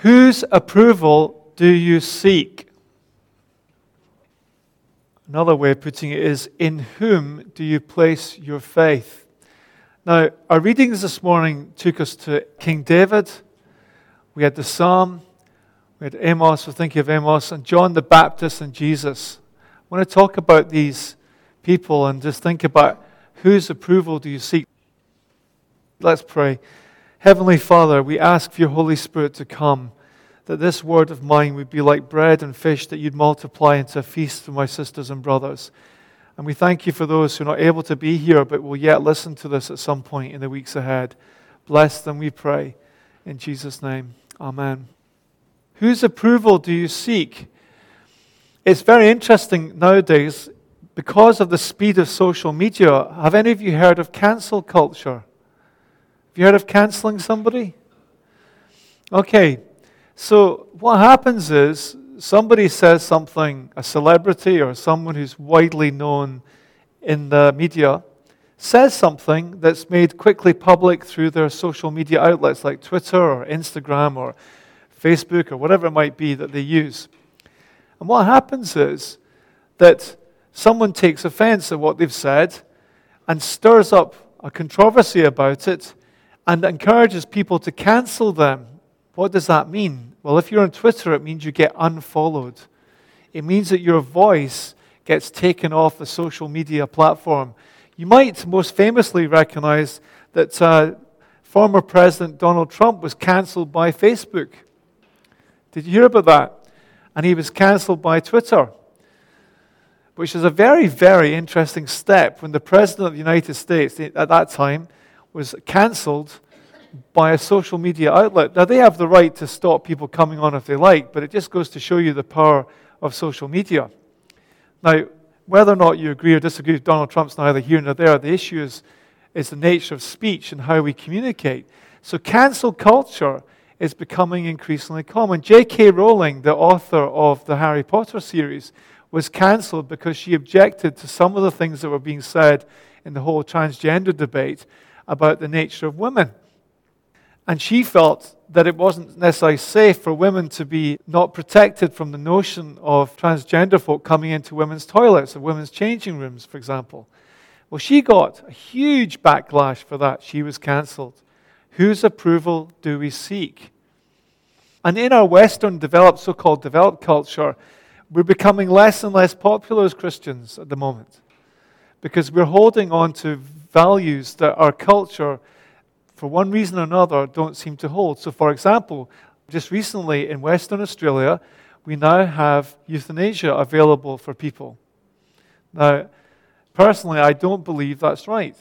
Whose approval do you seek? Another way of putting it is, in whom do you place your faith? Now, our readings this morning took us to King David. We had the Psalm. We had Amos, we're thinking of Amos, and John the Baptist and Jesus. I want to talk about these people and just think about whose approval do you seek. Let's pray. Heavenly Father, we ask for your Holy Spirit to come, that this word of mine would be like bread and fish that you'd multiply into a feast for my sisters and brothers. And we thank you for those who are not able to be here but will yet listen to this at some point in the weeks ahead. Bless them, we pray. In Jesus' name, amen. Whose approval do you seek? It's very interesting nowadays, because of the speed of social media. Have any of you heard of cancel culture? Have you heard of canceling somebody? Okay, so what happens is somebody says something, a celebrity or someone who's widely known in the media, says something that's made quickly public through their social media outlets like Twitter or Instagram or Facebook or whatever it might be that they use. And what happens is that someone takes offense at what they've said and stirs up a controversy about it and encourages people to cancel them. What does that mean? Well, if you're on Twitter, it means you get unfollowed. It means that your voice gets taken off the social media platform. You might most famously recognize that former President Donald Trump was canceled by Facebook. Did you hear about that? And he was canceled by Twitter, which is a very, very interesting step when the President of the United States at that time was canceled by a social media outlet. Now, they have the right to stop people coming on if they like, but it just goes to show you the power of social media. Now, whether or not you agree or disagree with Donald Trump's neither here nor there, the issue is the nature of speech and how we communicate. So cancel culture is becoming increasingly common. J.K. Rowling, the author of the Harry Potter series, was cancelled because she objected to some of the things that were being said in the whole transgender debate about the nature of women. And she felt that it wasn't necessarily safe for women to be not protected from the notion of transgender folk coming into women's toilets or women's changing rooms, for example. Well, she got a huge backlash for that. She was cancelled. Whose approval do we seek? And in our Western so-called developed culture, we're becoming less and less popular as Christians at the moment because we're holding on to values that our culture, for one reason or another, don't seem to hold. So, for example, just recently in Western Australia, we now have euthanasia available for people. Now, personally, I don't believe that's right.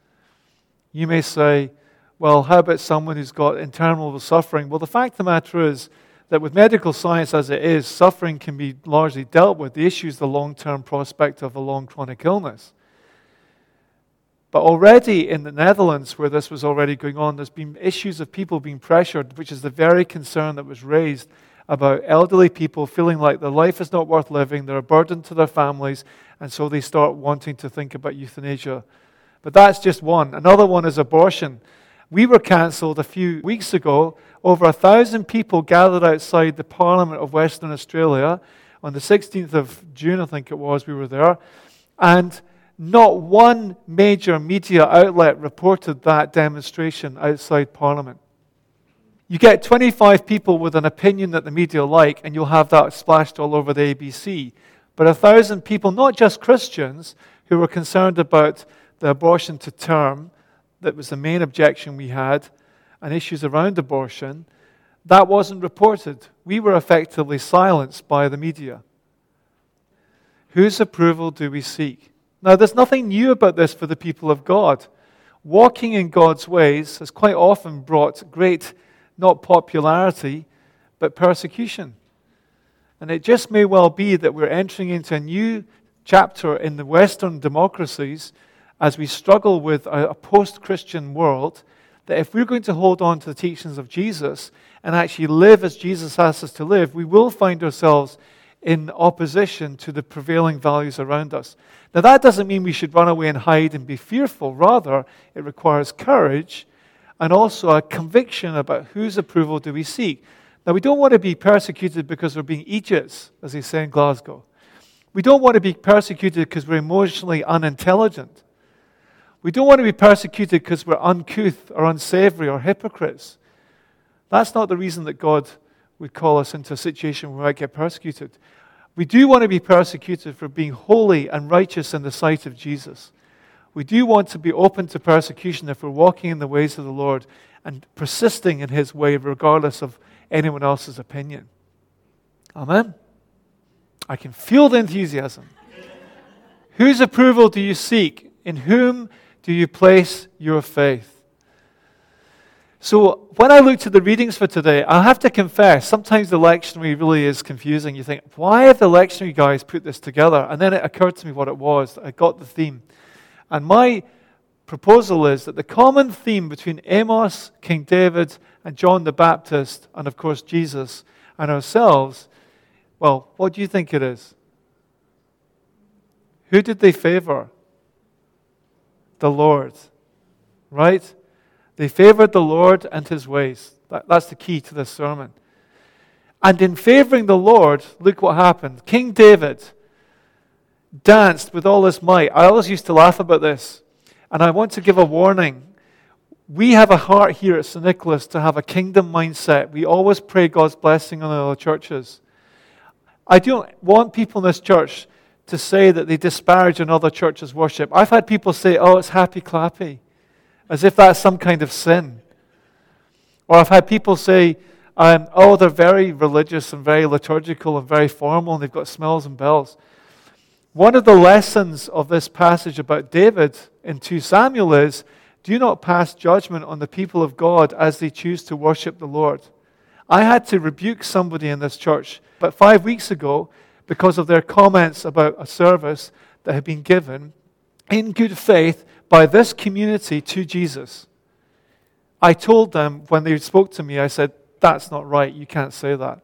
You may say, well, how about someone who's got interminable suffering? Well, the fact of the matter is that with medical science as it is, suffering can be largely dealt with. The issue is the long-term prospect of a long chronic illness. But already in the Netherlands, where this was already going on, there's been issues of people being pressured, which is the very concern that was raised about elderly people feeling like their life is not worth living, they're a burden to their families, and so they start wanting to think about euthanasia. But that's just one. Another one is abortion. We were cancelled a few weeks ago. Over 1,000 people gathered outside the Parliament of Western Australia. On the 16th of June, I think it was, we were there. And not one major media outlet reported that demonstration outside Parliament. You get 25 people with an opinion that the media like, and you'll have that splashed all over the ABC. But 1,000 people, not just Christians, who were concerned about the abortion to term, that was the main objection we had, and issues around abortion, that wasn't reported. We were effectively silenced by the media. Whose approval do we seek? Now, there's nothing new about this for the people of God. Walking in God's ways has quite often brought great, not popularity, but persecution. And it just may well be that we're entering into a new chapter in the Western democracies as we struggle with a post-Christian world, that if we're going to hold on to the teachings of Jesus and actually live as Jesus asks us to live, we will find ourselves in opposition to the prevailing values around us. Now, that doesn't mean we should run away and hide and be fearful. Rather, it requires courage and also a conviction about whose approval do we seek. Now, we don't want to be persecuted because we're being Egypts, as they say in Glasgow. We don't want to be persecuted because we're emotionally unintelligent. We don't want to be persecuted because we're uncouth or unsavory or hypocrites. That's not the reason that God would call us into a situation where we might get persecuted. We do want to be persecuted for being holy and righteous in the sight of Jesus. We do want to be open to persecution if we're walking in the ways of the Lord and persisting in His way regardless of anyone else's opinion. Amen? I can feel the enthusiasm. Whose approval do you seek? In whom do you place your faith? So when I looked at the readings for today, I have to confess, sometimes the lectionary really is confusing. You think, why have the lectionary guys put this together? And then it occurred to me what it was. I got the theme. And my proposal is that the common theme between Amos, King David, and John the Baptist, and of course Jesus, and ourselves, well, what do you think it is? Who did they favor? The Lord, right? They favored the Lord and His ways. That's the key to this sermon. And in favoring the Lord, look what happened. King David danced with all his might. I always used to laugh about this, and I want to give a warning. We have a heart here at St. Nicholas to have a kingdom mindset. We always pray God's blessing on other churches. I don't want people in this church to say that they disparage another church's worship. I've had people say, oh, it's happy clappy, as if that's some kind of sin. Or I've had people say, oh, they're very religious and very liturgical and very formal and they've got smells and bells. One of the lessons of this passage about David in 2 Samuel is, do not pass judgment on the people of God as they choose to worship the Lord. I had to rebuke somebody in this church but 5 weeks ago because of their comments about a service that had been given in good faith by this community to Jesus. I told them when they spoke to me, I said, that's not right, you can't say that.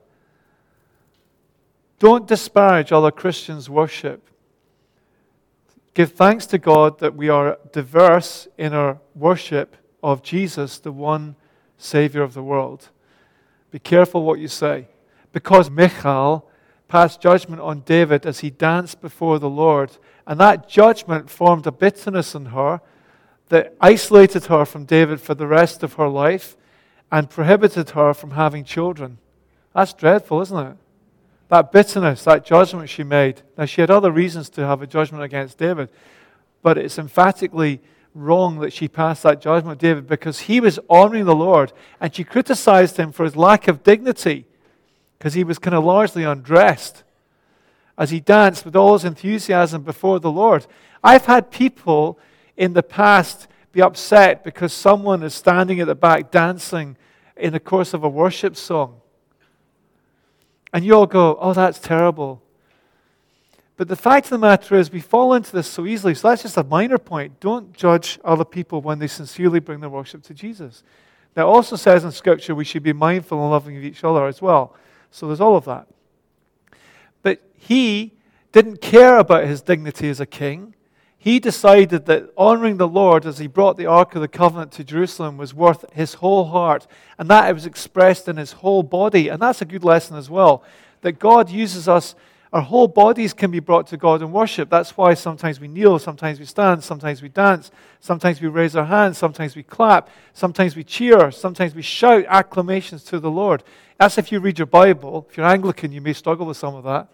Don't disparage other Christians' worship. Give thanks to God that we are diverse in our worship of Jesus, the one Savior of the world. Be careful what you say. Because Michal passed judgment on David as he danced before the Lord, and that judgment formed a bitterness in her that isolated her from David for the rest of her life and prohibited her from having children. That's dreadful, isn't it? That bitterness, that judgment she made. Now, she had other reasons to have a judgment against David, but it's emphatically wrong that she passed that judgment on David because he was honoring the Lord, and she criticized him for his lack of dignity because he was kind of largely undressed as he danced with all his enthusiasm before the Lord. I've had people in the past be upset because someone is standing at the back dancing in the course of a worship song. And you all go, oh, that's terrible. But the fact of the matter is we fall into this so easily, so that's just a minor point. Don't judge other people when they sincerely bring their worship to Jesus. Now, it also says in Scripture we should be mindful and loving of each other as well. So there's all of that. But he didn't care about his dignity as a king. He decided that honoring the Lord as he brought the Ark of the Covenant to Jerusalem was worth his whole heart, and that it was expressed in his whole body. And that's a good lesson as well, that God uses us. Our whole bodies can be brought to God in worship. That's why sometimes we kneel, sometimes we stand, sometimes we dance, sometimes we raise our hands, sometimes we clap, sometimes we cheer, sometimes we shout acclamations to the Lord. That's if you read your Bible. If you're Anglican, you may struggle with some of that.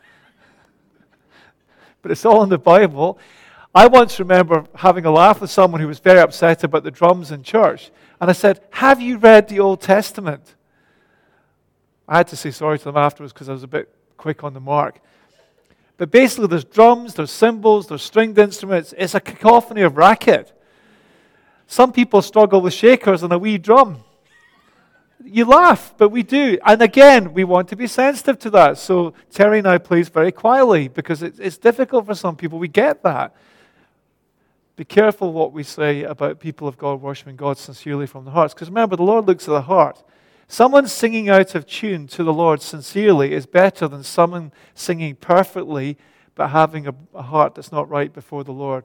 But it's all in the Bible. I once remember having a laugh with someone who was very upset about the drums in church. And I said, have you read the Old Testament? I had to say sorry to them afterwards because I was a bit quick on the mark. But basically there's drums, there's cymbals, there's stringed instruments. It's a cacophony of racket. Some people struggle with shakers and a wee drum. You laugh, but we do. And again, we want to be sensitive to that. So Terry now plays very quietly because it's difficult for some people. We get that. Be careful what we say about people of God worshiping God sincerely from the hearts. Because remember, the Lord looks at the heart. Someone singing out of tune to the Lord sincerely is better than someone singing perfectly but having a heart that's not right before the Lord.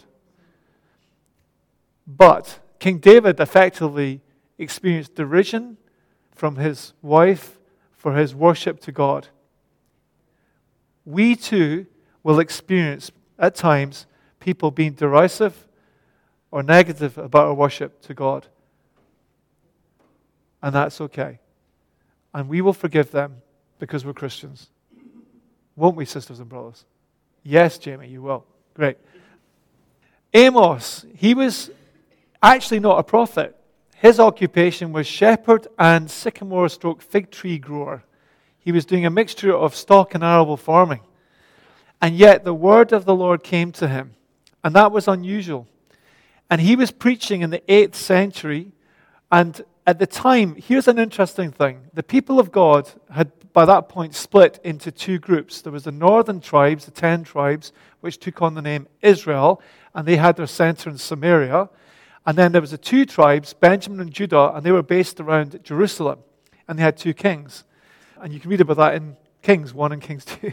But King David effectively experienced derision from his wife for his worship to God. We too will experience at times people being derisive or negative about our worship to God. And that's okay. And we will forgive them because we're Christians. Won't we, sisters and brothers? Yes, Jamie, you will. Great. Amos, he was actually not a prophet. His occupation was shepherd and sycamore-fig tree grower. He was doing a mixture of stock and arable farming. And yet the word of the Lord came to him. And that was unusual. And he was preaching in the 8th century. And at the time, here's an interesting thing. The people of God had by that point split into two groups. There was the northern tribes, the 10 tribes, which took on the name Israel. And they had their center in Samaria. And then there was the two tribes, Benjamin and Judah, and they were based around Jerusalem. And they had two kings. And you can read about that in Kings 1 and Kings 2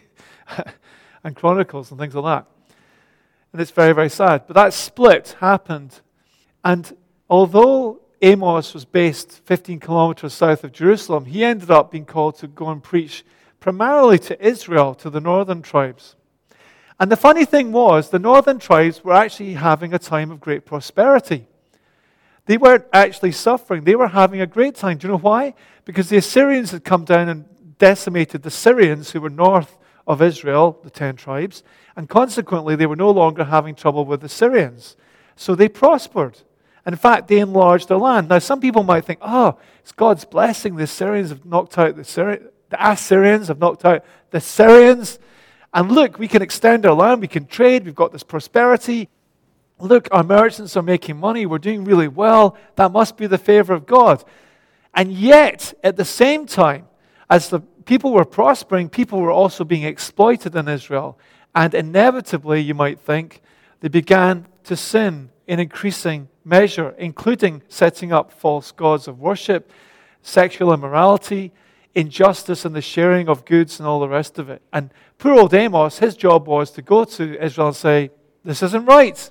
and Chronicles and things like that. And it's very, very sad. But that split happened. And although Amos was based 15 kilometers south of Jerusalem, he ended up being called to go and preach primarily to Israel, to the northern tribes. And the funny thing was, the northern tribes were actually having a time of great prosperity. They weren't actually suffering. They were having a great time. Do you know why? Because the Assyrians had come down and decimated the Syrians who were north of Israel, the 10 tribes, and consequently they were no longer having trouble with the Syrians. So they prospered. In fact, they enlarged their land. Now, some people might think, it's God's blessing. The Assyrians have knocked out the Assyrians have knocked out the Syrians. And look, we can extend our land. We can trade. We've got this prosperity. Look, our merchants are making money. We're doing really well. That must be the favor of God. And yet, at the same time, as the people were prospering, people were also being exploited in Israel. And inevitably, you might think, they began to sin in increasing measure, including setting up false gods of worship, sexual immorality, injustice in the sharing of goods and all the rest of it. And poor old Amos, his job was to go to Israel and say, this isn't right.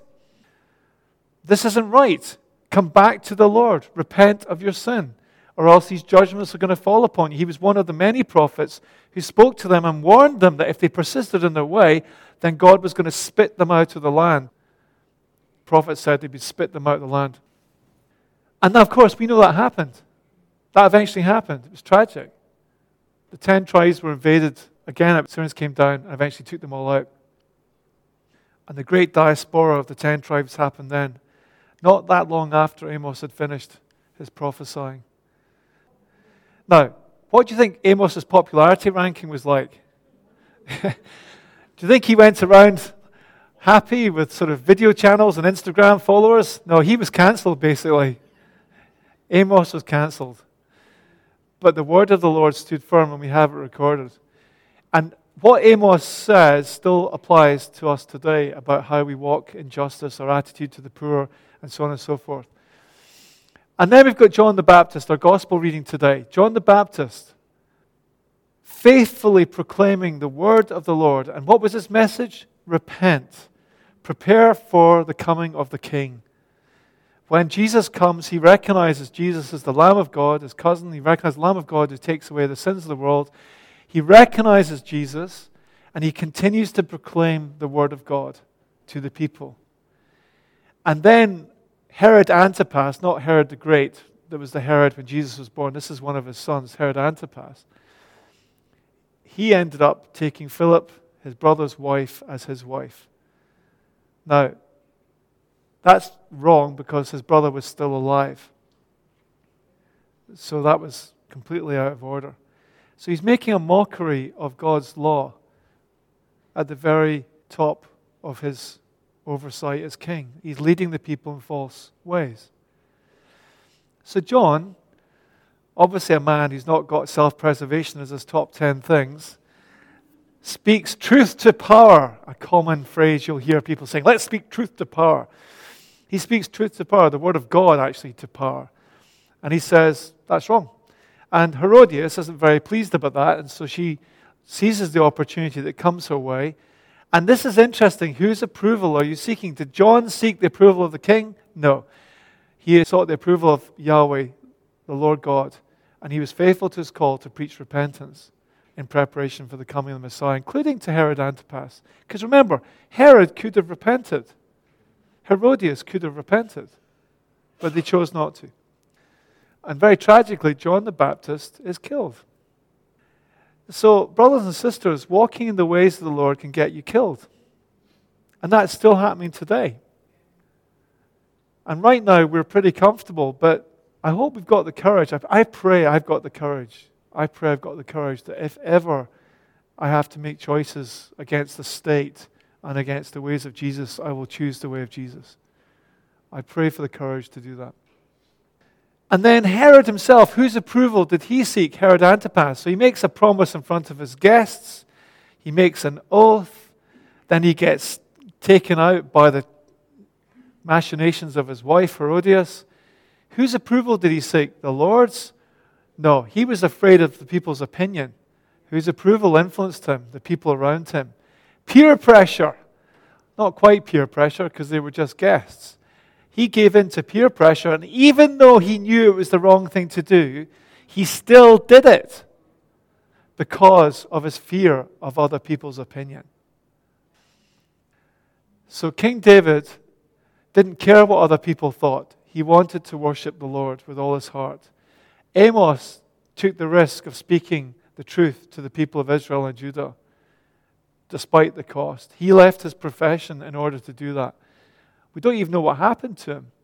This isn't right. Come back to the Lord. Repent of your sin, or else these judgments are going to fall upon you. He was one of the many prophets who spoke to them and warned them that if they persisted in their way, then God was going to spit them out of the land. The prophet said he'd spit them out of the land. And now, of course, we know that happened. That eventually happened. It was tragic. The 10 tribes were invaded. Again, the Assyrians came down and eventually took them all out. And the great diaspora of the 10 tribes happened then, not that long after Amos had finished his prophesying. Now, what do you think Amos's popularity ranking was like? Do you think he went around happy with sort of video channels and Instagram followers? No, he was cancelled basically. Amos was cancelled. But the word of the Lord stood firm, and we have it recorded. And what Amos says still applies to us today about how we walk in justice, our attitude to the poor, and so on and so forth. And then we've got John the Baptist, our gospel reading today. John the Baptist, faithfully proclaiming the word of the Lord. And what was his message? Repent. Prepare for the coming of the King. When Jesus comes, he recognizes Jesus as the Lamb of God, his cousin. He recognizes the Lamb of God who takes away the sins of the world. He recognizes Jesus, and he continues to proclaim the word of God to the people. And then Herod Antipas, not Herod the Great, that was the Herod when Jesus was born. This is one of his sons, Herod Antipas. He ended up taking Philip, his brother's wife, as his wife. Now, that's wrong because his brother was still alive. So that was completely out of order. So he's making a mockery of God's law at the very top of his oversight as king. He's leading the people in false ways. So John, obviously a man who's not got self-preservation as his top 10 things, speaks truth to power, a common phrase you'll hear people saying, let's speak truth to power. He speaks truth to power, the word of God actually to power. And he says, that's wrong. And Herodias isn't very pleased about that, and so she seizes the opportunity that comes her way. And this is interesting. Whose approval are you seeking? Did John seek the approval of the king? No. He sought the approval of Yahweh, the Lord God. And he was faithful to his call to preach repentance in preparation for the coming of the Messiah, including to Herod Antipas. Because remember, Herod could have repented. Herodias could have repented, but they chose not to. And very tragically, John the Baptist is killed. So, brothers and sisters, walking in the ways of the Lord can get you killed. And that's still happening today. And right now, we're pretty comfortable, but I hope we've got the courage. I pray I've got the courage. I pray I've got the courage that if ever I have to make choices against the state and against the ways of Jesus, I will choose the way of Jesus. I pray for the courage to do that. And then Herod himself, whose approval did he seek? Herod Antipas. So he makes a promise in front of his guests. He makes an oath. Then he gets taken out by the machinations of his wife, Herodias. Whose approval did he seek? The Lord's? No, he was afraid of the people's opinion. Whose approval influenced him? The people around him. Peer pressure. Not quite peer pressure because they were just guests. He gave in to peer pressure, and even though he knew it was the wrong thing to do, he still did it because of his fear of other people's opinion. So King David didn't care what other people thought. He wanted to worship the Lord with all his heart. Amos took the risk of speaking the truth to the people of Israel and Judah, despite the cost. He left his profession in order to do that. We don't even know what happened to him.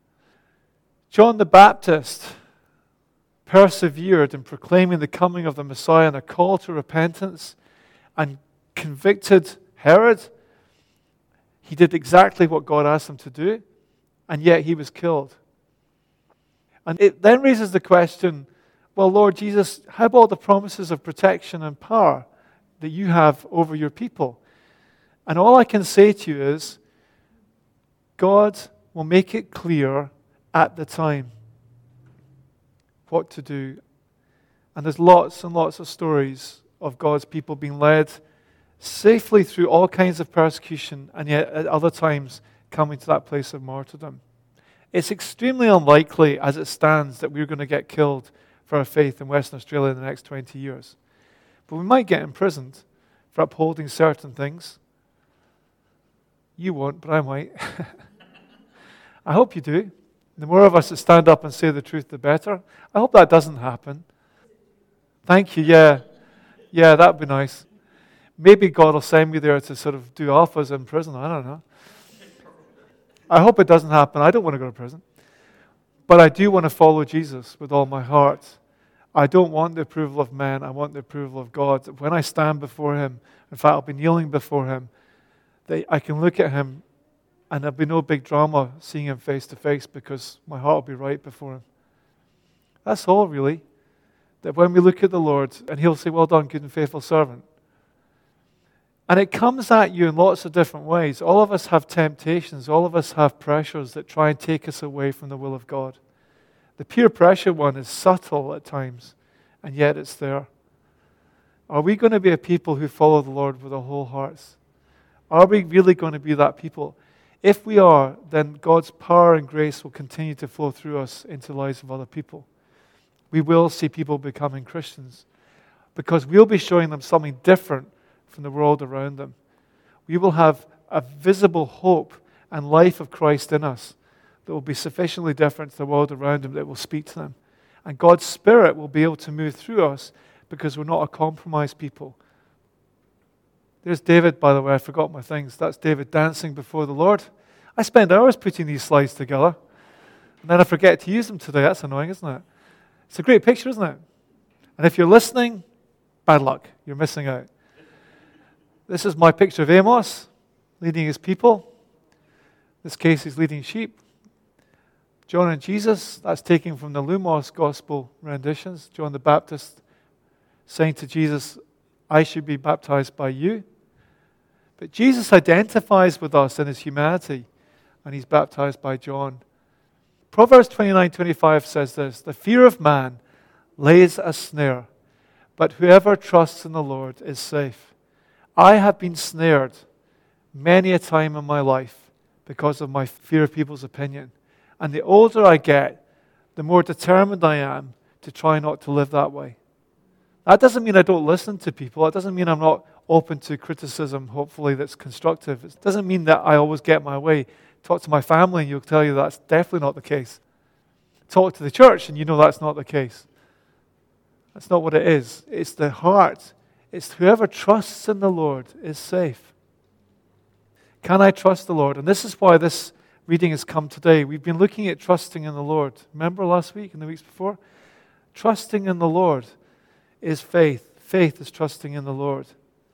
John the Baptist persevered in proclaiming the coming of the Messiah and a call to repentance and convicted Herod. He did exactly what God asked him to do, and yet he was killed. And it then raises the question, well, Lord Jesus, how about the promises of protection and power that you have over your people? And all I can say to you is, God will make it clear at the time what to do. And there's lots and lots of stories of God's people being led safely through all kinds of persecution, and yet at other times coming to that place of martyrdom. It's extremely unlikely as it stands that we're going to get killed for our faith in Western Australia in the next 20 years. But we might get imprisoned for upholding certain things. You won't, but I might. I hope you do. The more of us that stand up and say the truth, the better. I hope that doesn't happen. Thank you, yeah. Yeah, that'd be nice. Maybe God will send me there to sort of do alphas in prison. I don't know. I hope it doesn't happen. I don't want to go to prison. But I do want to follow Jesus with all my heart. I don't want the approval of man. I want the approval of God. When I stand before Him, in fact, I'll be kneeling before Him, that I can look at Him and there'll be no big drama seeing Him face to face because my heart will be right before Him. That's all, really. That when we look at the Lord, and He'll say, well done, good and faithful servant. And it comes at you in lots of different ways. All of us have temptations. All of us have pressures that try and take us away from the will of God. The peer pressure one is subtle at times, and yet it's there. Are we going to be a people who follow the Lord with our whole hearts? Are we really going to be that people? If we are, then God's power and grace will continue to flow through us into the lives of other people. We will see people becoming Christians because we'll be showing them something different from the world around them. We will have a visible hope and life of Christ in us that will be sufficiently different to the world around them that will speak to them. And God's Spirit will be able to move through us because we're not a compromised people. There's David, by the way. I forgot my things. That's David dancing before the Lord. I spend hours putting these slides together, and then I forget to use them today. That's annoying, isn't it? It's a great picture, isn't it? And if you're listening, bad luck. You're missing out. This is my picture of Amos leading his people. In this case, he's leading sheep. John and Jesus, that's taken from the Lumos Gospel renditions. John the Baptist saying to Jesus, I should be baptized by you. But Jesus identifies with us in his humanity, and he's baptized by John. Proverbs 29:25 says this, the fear of man lays a snare, but whoever trusts in the Lord is safe. I have been snared many a time in my life because of my fear of people's opinion. And the older I get, the more determined I am to try not to live that way. That doesn't mean I don't listen to people. It doesn't mean I'm not open to criticism, hopefully, that's constructive. It doesn't mean that I always get my way. Talk to my family and you'll tell you that's definitely not the case. Talk to the church and you know that's not the case. That's not what it is. It's the heart. It's whoever trusts in the Lord is safe. Can I trust the Lord? And this is why this reading has come today. We've been looking at trusting in the Lord. Remember last week and the weeks before? Trusting in the Lord is faith. Faith is trusting in the Lord.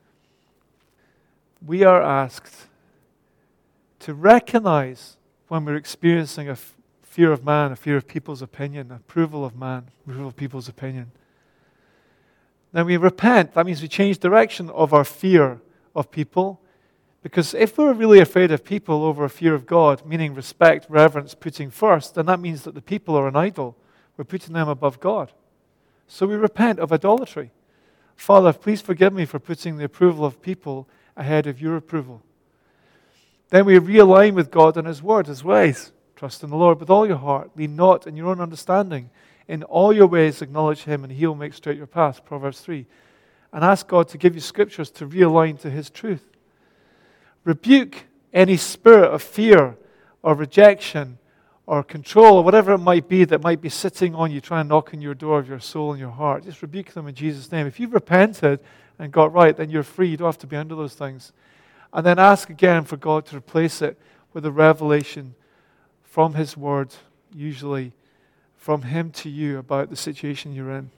We are asked to recognize when we're experiencing a fear of man, a fear of people's opinion, approval of man, approval of people's opinion. Then we repent. That means we change direction of our fear of people. Because if we're really afraid of people over a fear of God, meaning respect, reverence, putting first, then that means that the people are an idol. We're putting them above God. So we repent of idolatry. Father, please forgive me for putting the approval of people ahead of your approval. Then we realign with God and His Word, His ways. Trust in the Lord with all your heart. Lean not in your own understanding. In all your ways acknowledge Him and He will make straight your path. Proverbs 3. And ask God to give you scriptures to realign to His truth. Rebuke any spirit of fear or rejection or control or whatever it might be that might be sitting on you, trying to knock on your door of your soul and your heart. Just rebuke them in Jesus' name. If you've repented and got right, then you're free. You don't have to be under those things. And then ask again for God to replace it with a revelation from His Word, usually from Him to you about the situation you're in.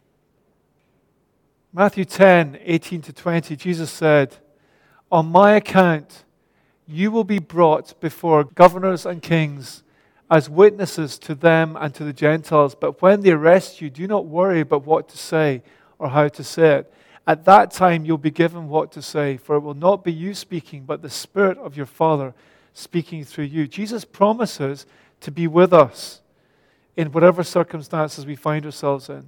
Matthew 10:18-20, Jesus said, "On my account, you will be brought before governors and kings as witnesses to them and to the Gentiles. But when they arrest you, do not worry about what to say or how to say it. At that time you'll be given what to say, for it will not be you speaking, but the Spirit of your Father speaking through you." Jesus promises to be with us in whatever circumstances we find ourselves in.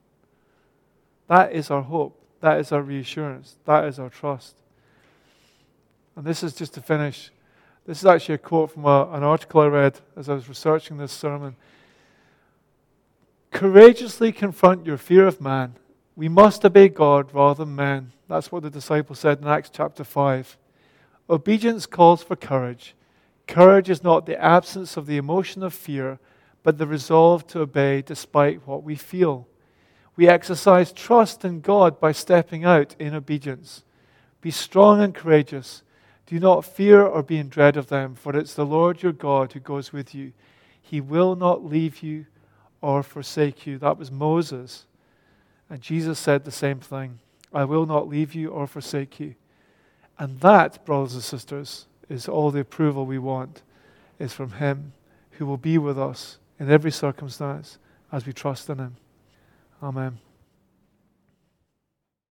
That is our hope. That is our reassurance. That is our trust. And this is just to finish. This is actually a quote from an article I read as I was researching this sermon. "Courageously confront your fear of man. We must obey God rather than men." That's what the disciples said in Acts chapter 5. Obedience calls for courage. Courage is not the absence of the emotion of fear, but the resolve to obey despite what we feel. We exercise trust in God by stepping out in obedience. Be strong and courageous. Do not fear or be in dread of them, for it's the Lord your God who goes with you. He will not leave you or forsake you. That was Moses. And Jesus said the same thing. I will not leave you or forsake you. And that, brothers and sisters, is all the approval we want, is from Him who will be with us in every circumstance as we trust in Him. Amen.